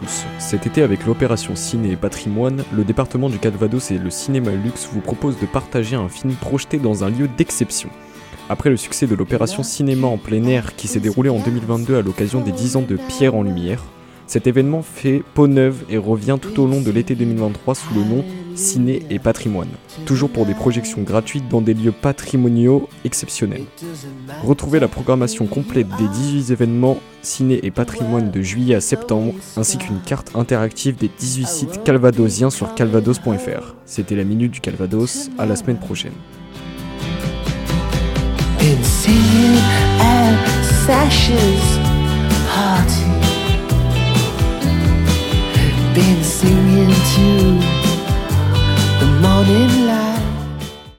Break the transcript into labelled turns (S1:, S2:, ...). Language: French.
S1: tous. Cet été, avec l'opération Ciné et Patrimoine, le département du Calvados et le Cinéma Luxe vous proposent de partager un film projeté dans un lieu d'exception. Après le succès de l'opération Cinéma en plein air qui s'est déroulée en 2022 à l'occasion des 10 ans de Pierre en Lumière, cet événement fait peau neuve et revient tout au long de l'été 2023 sous le nom Ciné et Patrimoine, toujours pour des projections gratuites dans des lieux patrimoniaux exceptionnels. Retrouvez la programmation complète des 18 événements Ciné et Patrimoine de juillet à septembre, ainsi qu'une carte interactive des 18 sites calvadosiens sur calvados.fr. C'était la Minute du Calvados, à la semaine prochaine.
S2: Been singing at Sasha's party. Been singing to the morning